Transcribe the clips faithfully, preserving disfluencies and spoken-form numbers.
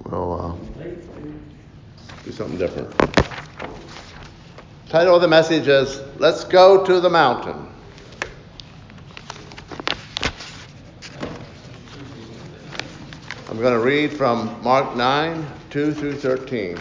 We'll uh, do something different. Title of the message is, Let's Go to the Mountain. I'm going to read from Mark nine, two through thirteen.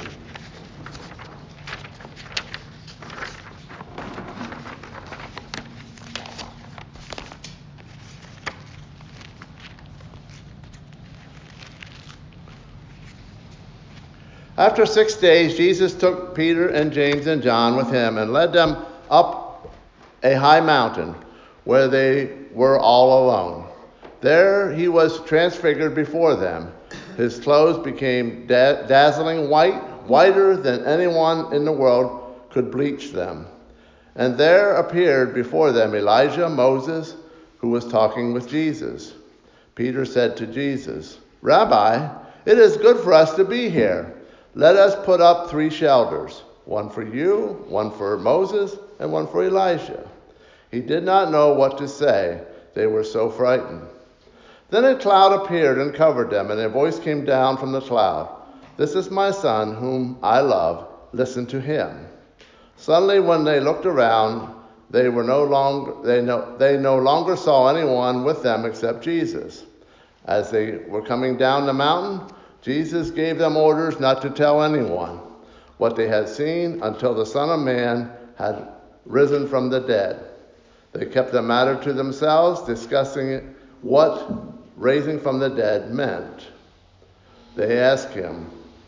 After six days, Jesus took Peter and James and John with him and led them up a high mountain where they were all alone. There he was transfigured before them. His clothes became da- dazzling white, whiter than anyone in the world could bleach them. And there appeared before them Elijah, Moses, who was talking with Jesus. Peter said to Jesus, "Rabbi, it is good for us to be here. Let us put up three shelters, one for you, one for Moses, and one for Elijah." He did not know what to say. They were so frightened. Then a cloud appeared and covered them, and a voice came down from the cloud. "This is my son, whom I love. Listen to him." Suddenly, when they looked around, they were no longer they no they no longer saw anyone with them except Jesus. As they were coming down the mountain, Jesus gave them orders not to tell anyone what they had seen until the Son of Man had risen from the dead. They kept the matter to themselves, discussing what raising from the dead meant. They asked him,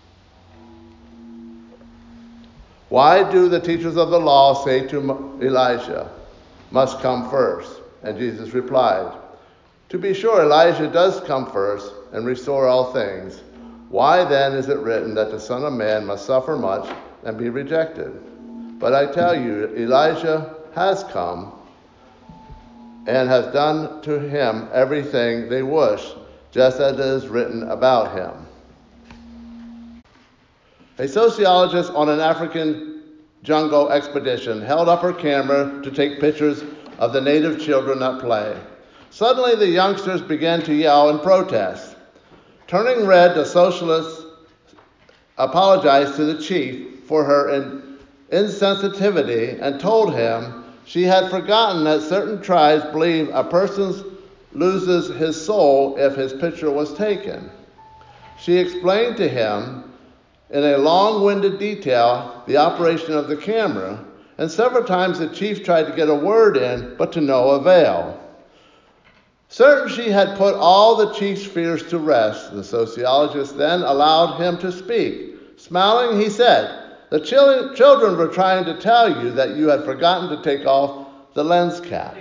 "Why do the teachers of the law say to Elijah must come first?" And Jesus replied, "To be sure, Elijah does come first and restore all things. Why then is it written that the Son of Man must suffer much and be rejected? But I tell you, Elijah has come and has done to him everything they wish, just as it is written about him." A sociologist on an African jungle expedition held up her camera to take pictures of the native children at play. Suddenly, the youngsters began to yell in protest. Turning red, the socialist apologized to the chief for her in- insensitivity and told him she had forgotten that certain tribes believe a person loses his soul if his picture was taken. She explained to him in a long-winded detail the operation of the camera, and several times the chief tried to get a word in, but to no avail. Certain she had put all the chief's fears to rest, the sociologist then allowed him to speak. Smiling, he said, "The chil- children were trying to tell you that you had forgotten to take off the lens cap."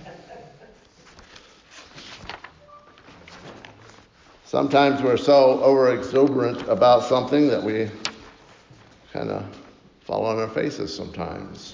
Sometimes we're so over-exuberant about something that we kind of fall on our faces sometimes.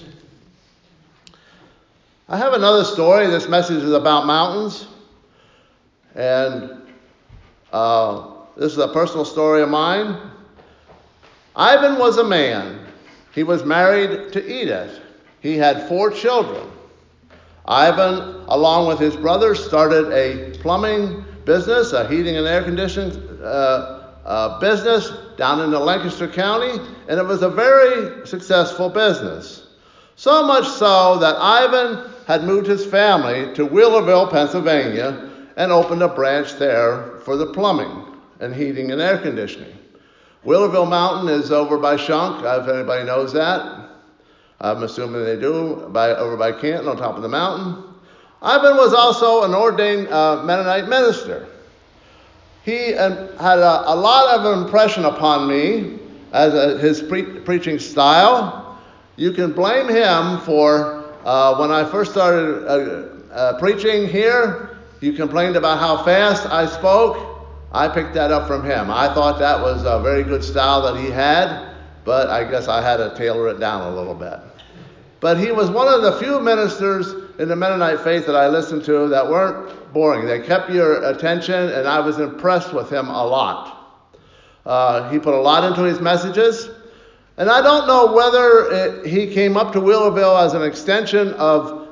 I have another story. This message is about mountains. And uh, this is a personal story of mine. Ivan was a man. He was married to Edith. He had four children. Ivan, along with his brothers, started a plumbing business, a heating and air conditioning uh, uh, business down in the Lancaster County, and it was a very successful business. So much so that Ivan had moved his family to Wheelerville, Pennsylvania, and opened a branch there for the plumbing and heating and air conditioning. Wheelerville Mountain is over by Shunk, if anybody knows that. I'm assuming they do, by, over by Canton on top of the mountain. Ivan was also an ordained uh, Mennonite minister. He uh, had a, a lot of impression upon me as a, his pre- preaching style. You can blame him for uh, when I first started uh, uh, preaching here. You complained about how fast I spoke. I picked that up from him. I thought that was a very good style that he had, but I guess I had to tailor it down a little bit. But he was one of the few ministers in the Mennonite faith that I listened to that weren't boring. They kept your attention, and I was impressed with him a lot. Uh, he put a lot into his messages, and I don't know whether it, he came up to Wheelerville as an extension of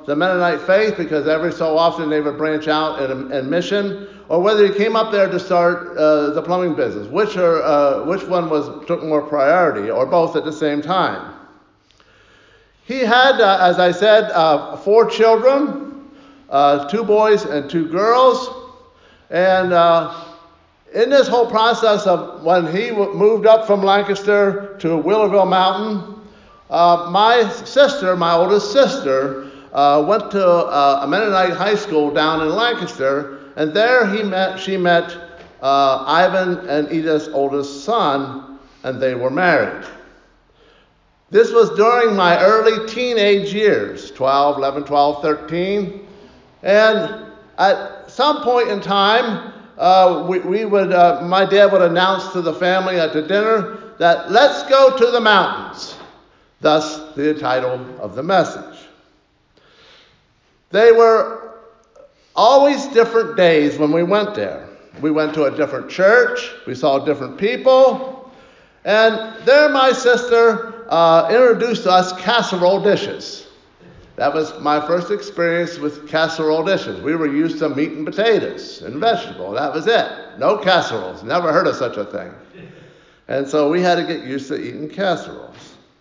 the Mennonite faith, because every so often they would branch out in, in mission, or whether he came up there to start uh, the plumbing business. Which, are, uh, which one was took more priority, or both at the same time? He had, uh, as I said, uh, four children, uh, two boys and two girls. And uh, in this whole process of when he w- moved up from Lancaster to Willoughville Mountain, uh, my sister, my oldest sister, uh, went to uh, a Mennonite high school down in Lancaster, and there he met, she met uh, Ivan and Edith's oldest son, and they were married. This was during my early teenage years, twelve, eleven, twelve, thirteen. And at some point in time, uh, we, we would, uh, my dad would announce to the family at the dinner that let's go to the mountains. Thus, the title of the message. They were always different days when we went there. We went to a different church. We saw different people. And there my sister Uh, introduced to us casserole dishes. That was my first experience with casserole dishes. We were used to meat and potatoes and vegetable. That was it. No casseroles. Never heard of such a thing. And so we had to get used to eating casseroles.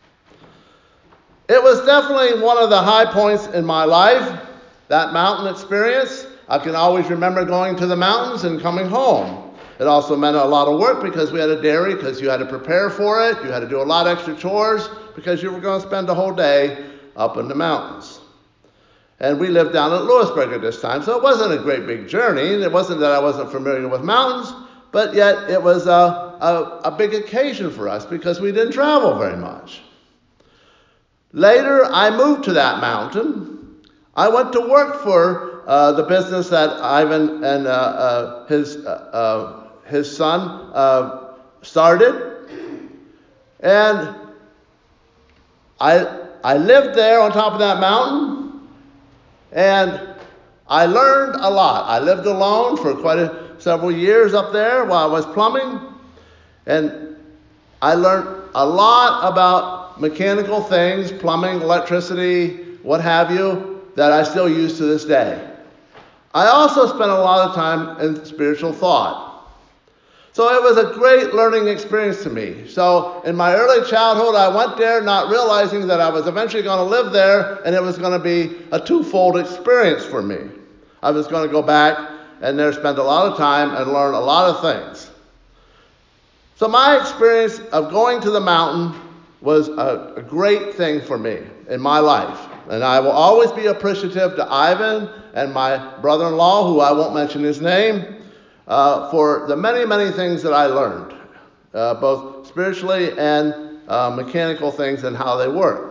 It was definitely one of the high points in my life, that mountain experience. I can always remember going to the mountains and coming home. It also meant a lot of work because we had a dairy, because you had to prepare for it. You had to do a lot of extra chores because you were going to spend the whole day up in the mountains. And we lived down at Lewisburg at this time, so it wasn't a great big journey. And it wasn't that I wasn't familiar with mountains, but yet it was a, a, a big occasion for us because we didn't travel very much. Later, I moved to that mountain. I went to work for uh, the business that Ivan and uh, uh, his uh, uh, his son uh, started, and I I lived there on top of that mountain, and I learned a lot. I lived alone for quite a, several years up there while I was plumbing, and I learned a lot about mechanical things, plumbing, electricity, what have you, that I still use to this day. I also spent a lot of time in spiritual thought. So it was a great learning experience to me. So in my early childhood, I went there not realizing that I was eventually going to live there, and it was going to be a twofold experience for me. I was going to go back and there spend a lot of time and learn a lot of things. So my experience of going to the mountain was a, a great thing for me in my life. And I will always be appreciative to Ivan and my brother-in-law, who I won't mention his name, Uh, for the many, many things that I learned, uh, both spiritually and uh, mechanical things and how they work.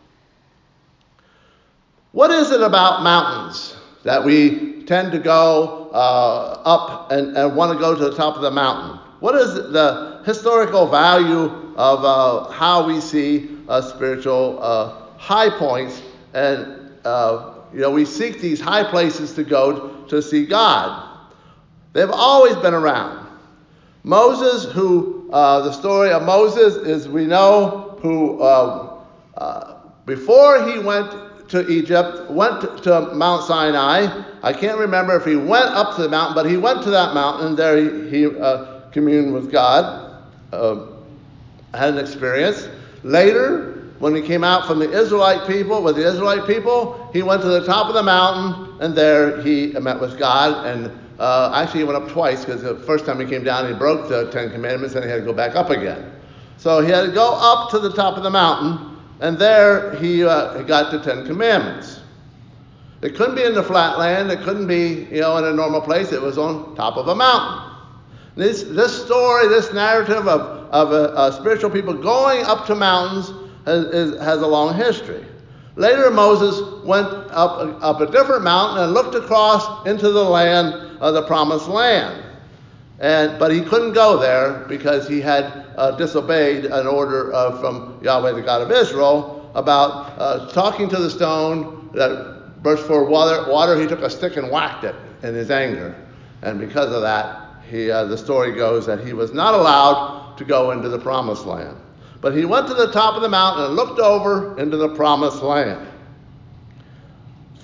What is it about mountains that we tend to go uh, up and, and want to go to the top of the mountain? What is the historical value of uh, how we see uh, spiritual uh, high points? And, uh, you know, we seek these high places to go to see God. They've always been around. Moses, who, uh, the story of Moses is, we know, who, uh, uh, before he went to Egypt, went to, to Mount Sinai. I can't remember if he went up to the mountain, but he went to that mountain, and there he, he uh, communed with God, uh, had an experience. Later, when he came out from the Israelite people, with the Israelite people, he went to the top of the mountain, and there he met with God, and Uh, actually, he went up twice, because the first time he came down, he broke the Ten Commandments, and he had to go back up again. So he had to go up to the top of the mountain, and there he uh, got the Ten Commandments. It couldn't be in the flat land. It couldn't be, you know, in a normal place. It was on top of a mountain. This this story, this narrative of of uh, uh, spiritual people going up to mountains has, is, has a long history. Later, Moses went up up a different mountain and looked across into the land of the promised land. And but he couldn't go there because he had uh, disobeyed an order uh, from Yahweh, the God of Israel, about uh, talking to the stone that burst forth water, water. He took a stick and whacked it in his anger. And because of that, he, uh, the story goes that he was not allowed to go into the promised land. But he went to the top of the mountain and looked over into the promised land.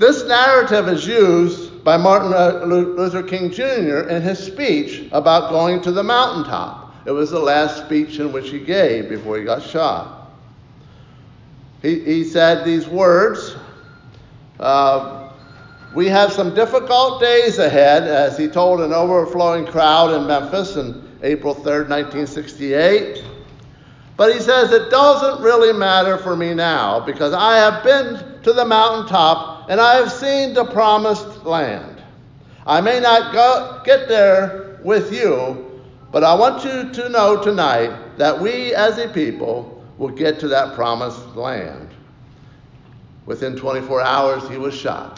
This narrative is used by Martin Luther King Junior in his speech about going to the mountaintop. It was the last speech in which he gave before he got shot. He, he said these words, uh, we have some difficult days ahead, as he told an overflowing crowd in Memphis on April third, nineteen sixty-eight. But he says, it doesn't really matter for me now, because I have been to the mountaintop and I have seen the promised land. I may not go get there with you, but I want you to know tonight that we as a people will get to that promised land. Within twenty-four hours, he was shot.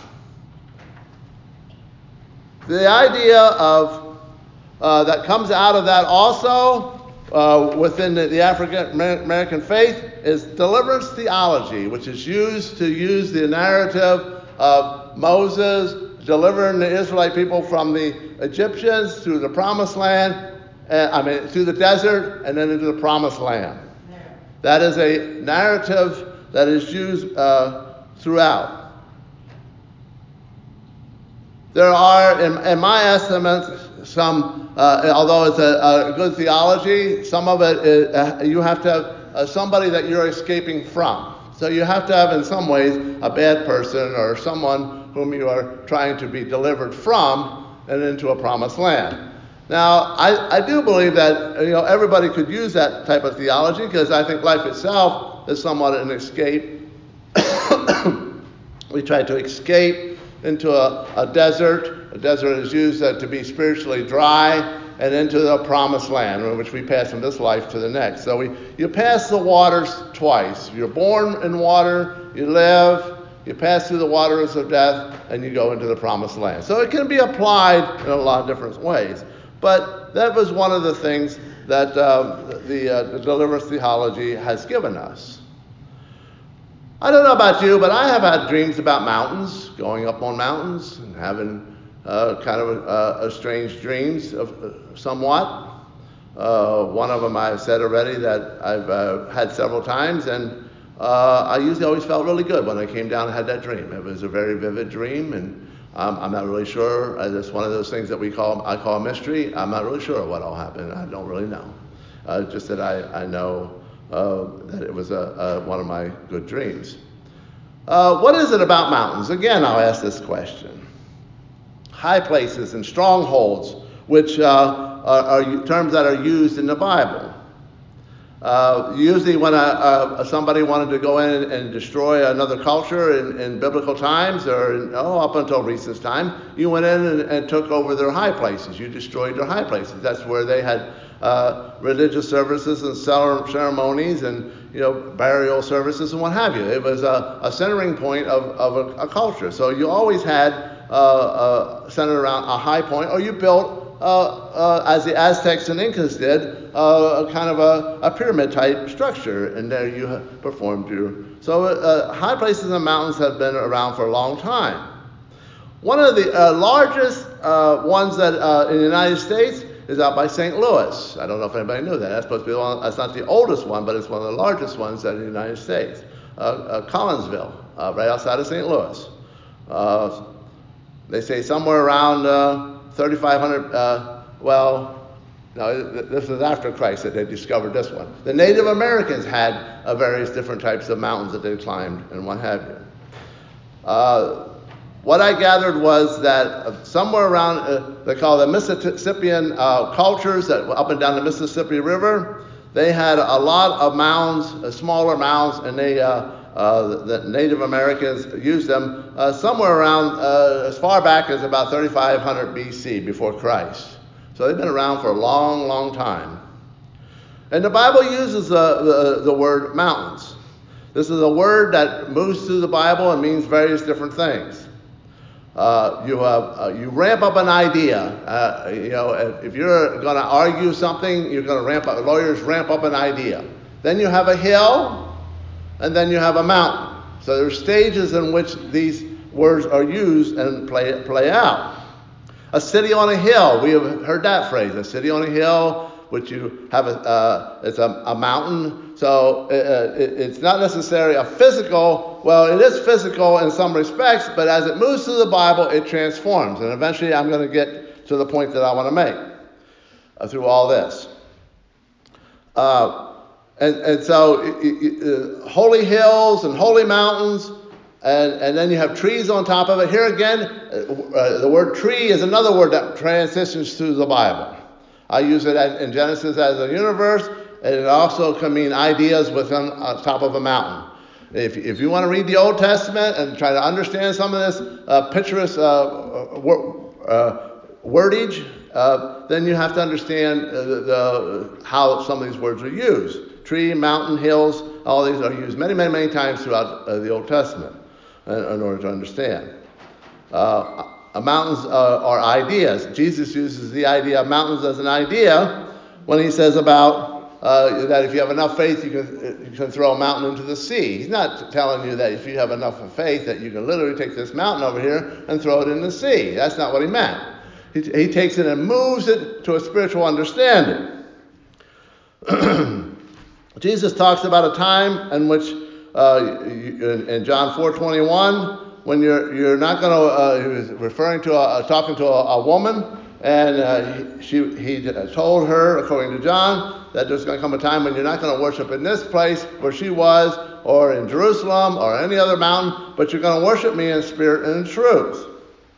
The idea of uh, that comes out of that also uh, within the, the African American faith is deliverance theology, which is used to use the narrative of Moses delivering the Israelite people from the Egyptians through the promised land, uh, I mean through the desert and then into the promised land. That is a narrative that is used uh, throughout. There are, in, in my estimates, some, uh, although it's a, a good theology, some of it is, uh, you have to have uh, somebody that you're escaping from. So you have to have, in some ways, a bad person or someone whom you are trying to be delivered from and into a promised land. Now, I, I do believe that you know everybody could use that type of theology, because I think life itself is somewhat an escape. We try to escape into a, a desert. A desert is used uh, to be spiritually dry, and into the promised land, in which we pass from this life to the next. So we, you pass the waters twice. You're born in water, you live, you pass through the waters of death, and you go into the promised land. So it can be applied in a lot of different ways. But that was one of the things that uh, the, uh, the deliverance theology has given us. I don't know about you, but I have had dreams about mountains, going up on mountains and having uh, kind of uh, a strange dreams of uh, somewhat. Uh, one of them I've said already that I've uh, had several times, and uh, I usually always felt really good when I came down and had that dream. It was a very vivid dream, and um, I'm not really sure. Uh, it's one of those things that we call I call a mystery. I'm not really sure what all happened. I don't really know. Uh, just that I, I know uh, that it was a, a, one of my good dreams. Uh, what is it about mountains? Again, I'll ask this question. High places and strongholds, which uh, are, are terms that are used in the Bible. Uh, usually when a, a, somebody wanted to go in and destroy another culture in, in biblical times, or in, oh, up until recent time, you went in and, and took over their high places. You destroyed their high places. That's where they had uh, religious services and ceremonies and you know burial services and what have you. It was a, a centering point of, of a, a culture. So you always had uh, uh, centered around a high point, or you built Uh, uh, as the Aztecs and Incas did, uh, a kind of a, a pyramid-type structure, and there you performed your... So uh, high places and mountains have been around for a long time. One of the uh, largest uh, ones that uh, in the United States is out by Saint Louis. I don't know if anybody knew that. That's supposed to be one. That's not the oldest one, but it's one of the largest ones in the United States. Uh, uh, Collinsville, uh, right outside of Saint Louis. Uh, they say somewhere around... Uh, thirty-five hundred, uh, well, no, this was after Christ that they discovered this one. The Native Americans had uh, various different types of mountains that they climbed and what have you. Uh, what I gathered was that uh, somewhere around, uh, they call the Mississippian uh, cultures that up and down the Mississippi River, they had a lot of mounds, uh, smaller mounds, and they uh, Uh, the Native Americans used them uh, somewhere around uh, as far back as about thirty-five hundred B C, before Christ. So they've been around for a long, long time. And the Bible uses the, the, the word mountains. This is a word that moves through the Bible and means various different things. Uh, you have, uh, you ramp up an idea. Uh, you know, if, if you're going to argue something, you're going to ramp up. Lawyers ramp up an idea. Then you have a hill. And then you have a mountain. So there are stages in which these words are used and play play out. A city on a hill. We have heard that phrase. A city on a hill. which you have a, uh, it's a, a mountain. So uh, it, it's not necessarily a physical, well, it is physical in some respects, but as it moves through the Bible, it transforms. And eventually I'm going to get to the point that I want to make uh, through all this. Uh, and, and so uh, holy hills and holy mountains, and, and then you have trees on top of it. Here again, uh, the word tree is another word that transitions through the Bible. I use it in Genesis as a universe, and it also can mean ideas within on top of a mountain. If, if you want to read the Old Testament and try to understand some of this uh, picturesque uh, uh, wordage, uh, then you have to understand uh, the, the, how some of these words are used. Tree, mountain, hills, all these are used many, many, many times throughout uh, the Old Testament in, in order to understand. Uh, uh, mountains uh, are ideas. Jesus uses the idea of mountains as an idea when he says about uh, that if you have enough faith, you can you can throw a mountain into the sea. He's not telling you that if you have enough of faith that you can literally take this mountain over here and throw it in the sea. That's not what he meant. He, he takes it and moves it to a spiritual understanding. Jesus talks about a time in which, uh, in, in John four twenty-one, when you're you're not going to, uh, he was referring to, a, talking to a, a woman, and uh, she he told her, according to John, that there's going to come a time when you're not going to worship in this place where she was, or in Jerusalem, or any other mountain, but you're going to worship me in spirit and in truth.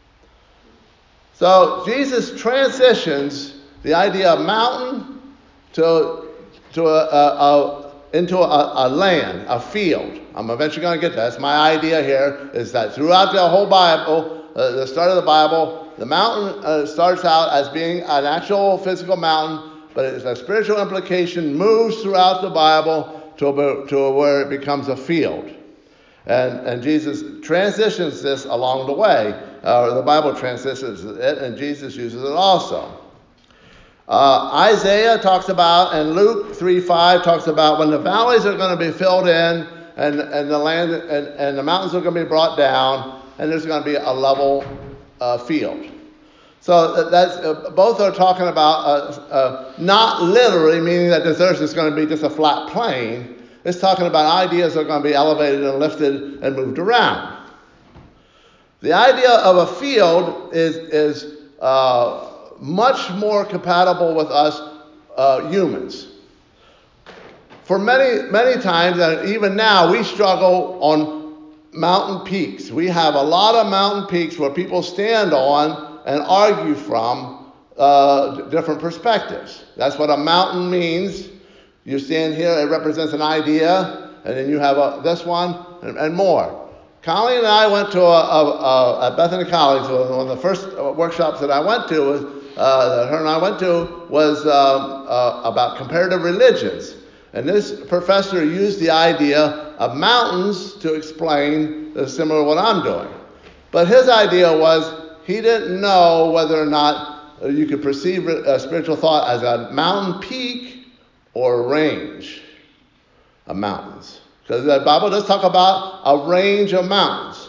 So Jesus transitions the idea of mountain to to a, a, a into a, a land, a field. I'm eventually going to get that. That's my idea here, is that throughout the whole Bible, uh, the start of the Bible, the mountain uh, starts out as being an actual physical mountain, but it's a spiritual implication, moves throughout the Bible to, a, to a where it becomes a field. And, and Jesus transitions this along the way. Uh, the Bible transitions it, and Jesus uses it also. Uh, Isaiah talks about, and Luke three five talks about when the valleys are going to be filled in, and, and the land and, and the mountains are going to be brought down, and there's going to be a level uh, field. So that's uh, both are talking about uh, uh, not literally meaning that this earth is going to be just a flat plain. It's talking about ideas that are going to be elevated and lifted and moved around. The idea of a field is is uh, much more compatible with us uh, humans. For many, many times, and even now, we struggle on mountain peaks. We have a lot of mountain peaks where people stand on and argue from uh, different perspectives. That's what a mountain means. You stand here, it represents an idea, and then you have a, this one, and, and more. Colleen and I went to a, a, a, at Bethany College. One of the first workshops that I went to was Uh, that her and I went to was um, uh, about comparative religions. And this professor used the idea of mountains to explain uh, similar to what I'm doing. But his idea was he didn't know whether or not uh, you could perceive uh, spiritual thought as a mountain peak or a range of mountains. Because the Bible does talk about a range of mountains.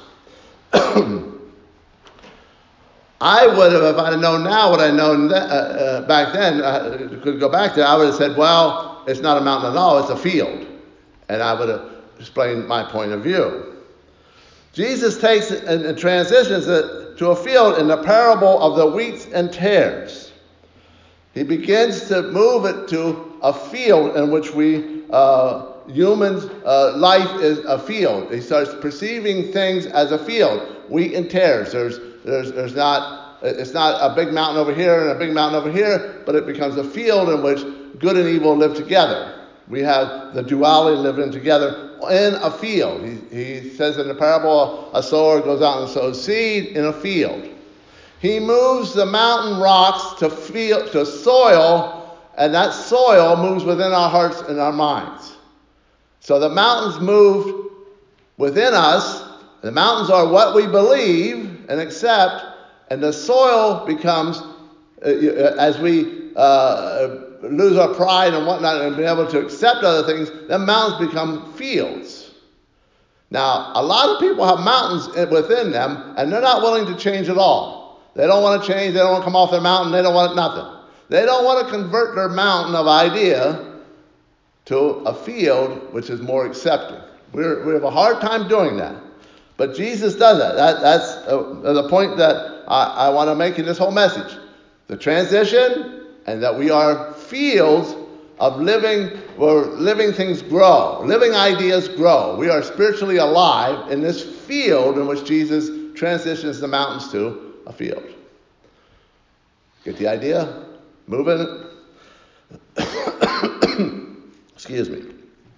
I would have, if I'd have known now what I known th- uh, uh, back then, uh, could go back there, I would have said, well, it's not a mountain at all, it's a field. And I would have explained my point of view. Jesus takes it and, and transitions it to a field in the parable of the wheats and tares. He begins to move it to a field in which we, uh, humans, uh, life is a field. He starts perceiving things as a field. Wheat and tares. There's There's, there's not, it's not a big mountain over here and a big mountain over here, but it becomes a field in which good and evil live together. We have the duality living together in a field. He, he says in the parable, a sower goes out and sows seed in a field. He moves the mountain rocks to field, to soil, and that soil moves within our hearts and our minds. So the mountains moved within us. The mountains are what we believe and accept, and the soil becomes, uh, as we uh, lose our pride and whatnot and be able to accept other things, then mountains become fields. Now, a lot of people have mountains within them, and they're not willing to change at all. They don't want to change, they don't want to come off their mountain, they don't want nothing. They don't want to convert their mountain of idea to a field which is more accepting. We're, we have a hard time doing that. But Jesus does that. that that's uh, the point that I, I want to make in this whole message. The transition, and that we are fields of living, where living things grow. Living ideas grow. We are spiritually alive in this field in which Jesus transitions the mountains to a field. Get the idea? Moving. Excuse me.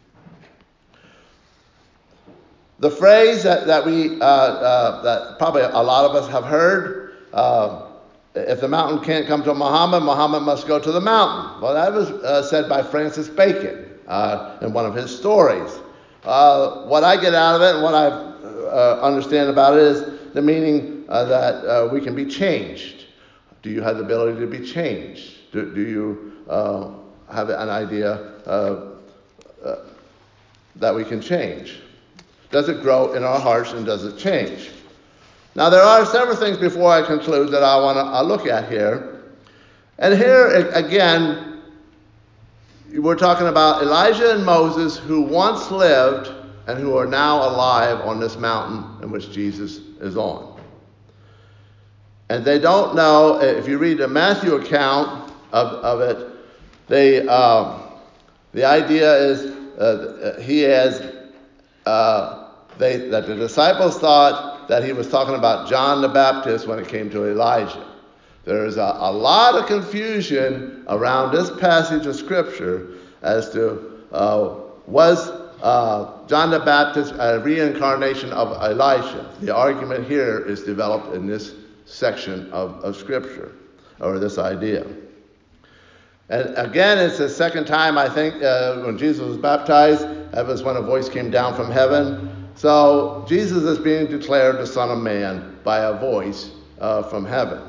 The phrase that, that we, uh, uh, that probably a lot of us have heard, uh, if the mountain can't come to Muhammad, Muhammad must go to the mountain. Well, that was uh, said by Francis Bacon uh, in one of his stories. Uh, what I get out of it and what I uh, understand about it is the meaning uh, that uh, we can be changed. Do you have the ability to be changed? Do, do you uh, have an idea uh, uh, that we can change? Does it grow in our hearts, and does it change? Now, there are several things before I conclude that I want to uh, look at here. And here, again, we're talking about Elijah and Moses, who once lived and who are now alive on this mountain in which Jesus is on. And they don't know, if you read the Matthew account of, of it, they, um, the idea is uh, he has... Uh, They, that the disciples thought that he was talking about John the Baptist when it came to Elijah. There is a, a lot of confusion around this passage of Scripture as to uh, was uh, John the Baptist a reincarnation of Elisha. The argument here is developed in this section of, of Scripture, or this idea. And again, it's the second time, I think, uh, when Jesus was baptized, that was when a voice came down from heaven. So Jesus is being declared the Son of Man by a voice uh, from heaven.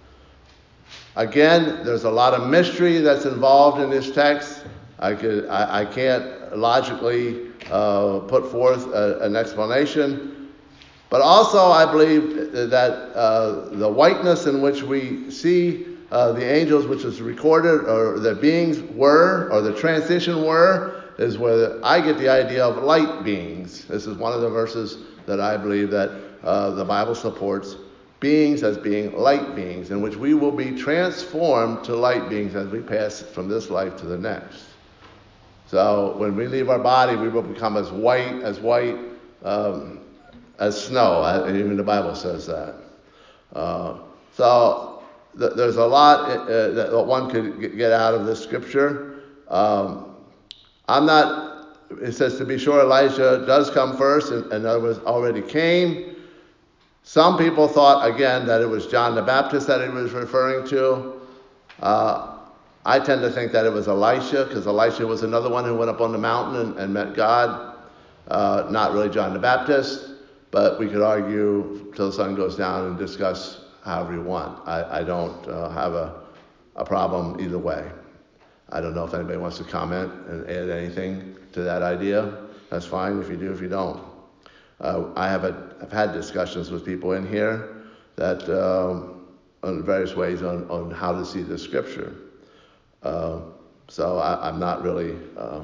Again, there's a lot of mystery that's involved in this text. I, could, I, I can't logically uh, put forth a, an explanation. But also, I believe that uh, the whiteness in which we see uh, the angels, which is recorded, or the beings were, or the transition were, is where I get the idea of light beings. This is one of the verses that I believe that uh, the Bible supports beings as being light beings, in which we will be transformed to light beings as we pass from this life to the next. So when we leave our body, we will become as white as white um, as snow. Even the Bible says that. Uh, so th- there's a lot uh, that one could get out of this scripture. Um, I'm not, it says to be sure Elijah does come first, and in other words, already came. Some people thought, again, that it was John the Baptist that he was referring to. Uh, I tend to think that it was Elisha, because Elisha was another one who went up on the mountain and, and met God. Uh, not really John the Baptist, but we could argue till the sun goes down and discuss however you want. I, I don't uh, have a, a problem either way. I don't know if anybody wants to comment and add anything to that idea. That's fine if you do, if you don't. Uh, I have a, I've had discussions with people in here that um, in various ways on, on how to see the scripture. Uh, so I, I'm not really, uh,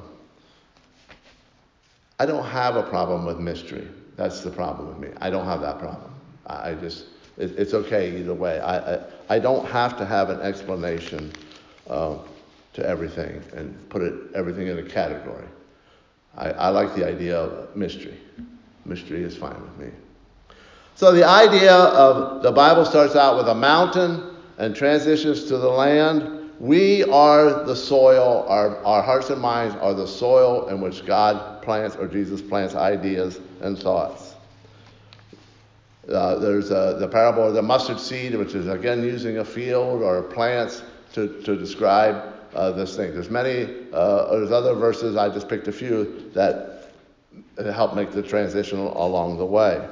I don't have a problem with mystery. That's the problem with me. I don't have that problem. I, I just, it, it's okay either way. I, I, I don't have to have an explanation uh, to everything and put it everything in a category. I, I like the idea of mystery. Mystery is fine with me. So the idea of the Bible starts out with a mountain and transitions to the land. We are the soil, our, our hearts and minds are the soil in which God plants, or Jesus plants, ideas and thoughts. Uh, there's uh, the parable of the mustard seed, which is again using a field or plants to, to describe uh, this thing. There's many, uh, there's other verses, I just picked a few that help make the transition along the way.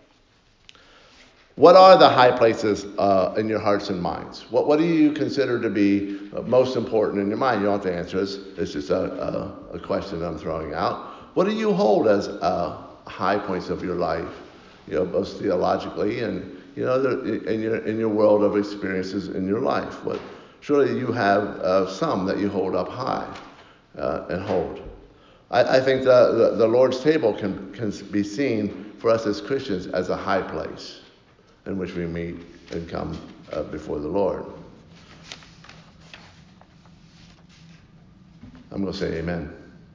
What are the high places uh, in your hearts and minds? What What do you consider to be most important in your mind? You don't have to answer this. It's just a, a, a question I'm throwing out. What do you hold as uh, high points of your life? You know, both theologically and you know, in your in your world of experiences in your life. What surely you have uh, some that you hold up high uh, and hold. I, I think the, the, the Lord's table can, can be seen for us as Christians as a high place in which we meet and come uh, before the Lord. I'm going to say amen.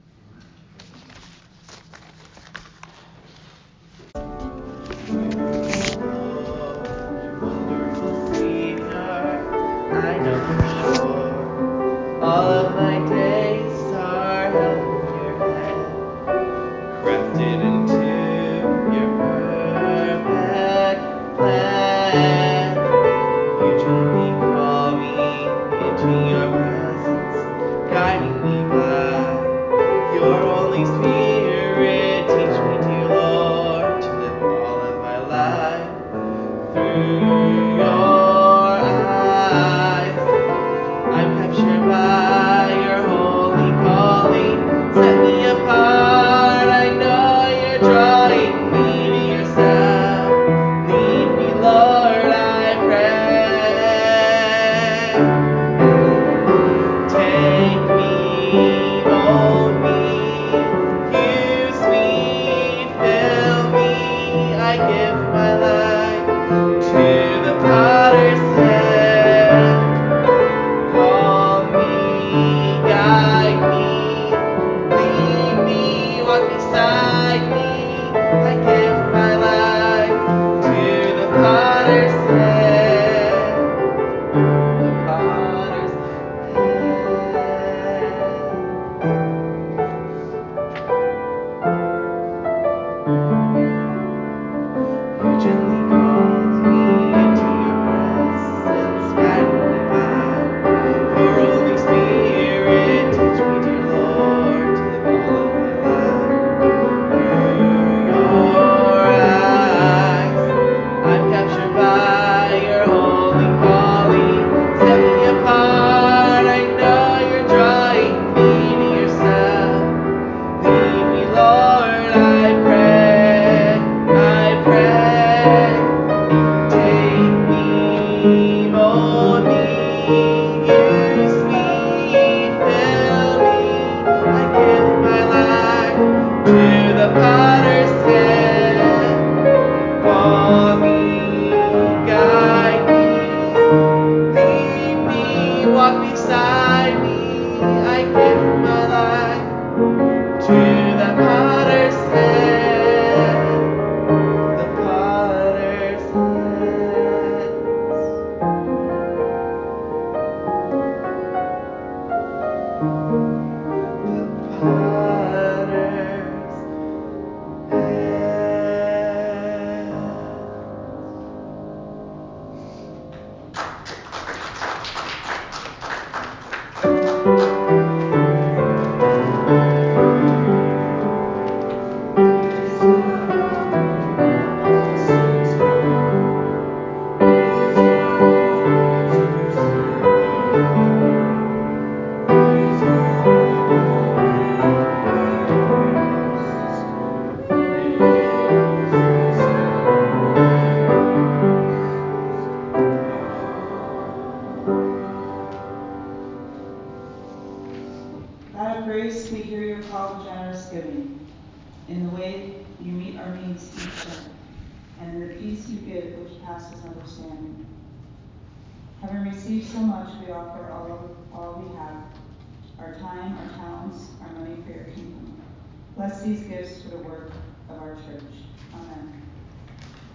I know for sure all of my days are held in your hand, crafted into your perfect plan. You gently call me into your presence, guiding me by your Holy Spirit. Teach me, dear Lord, to live all of my life through your eyes. I'm captured by your holy calling. Set me apart. I know you're drawing me to yourself. Lead me, Lord, I pray. Take me, mold me, use me, fill me. I give my life to the potter's hand. Call me, guide me, lead me, walk beside me. I give my life to the potter's hand, the potter's hand. You gently calls me into your presence, guiding me by your Holy Spirit. Teach me, dear Lord, to live all of my life through your eyes. I'm captured by your holy calling. Set me apart. I know you're drawing me to yourself. Lead me, Lord, I pray, I pray. Take me, mold me, use me, fill me. I give my life to the potter's hand. Call me, guide me, lead me, walk beside me. I give my life to the potter's hand, the potter's hand, the potter's hand. God of grace, we hear your call to generous giving, in the way you meet our needs each day, and in the peace you give which passes understanding. Having received so much, we offer all, of, all we have, our time, our talents, our money for your kingdom. Bless these gifts for the work of our church. Amen.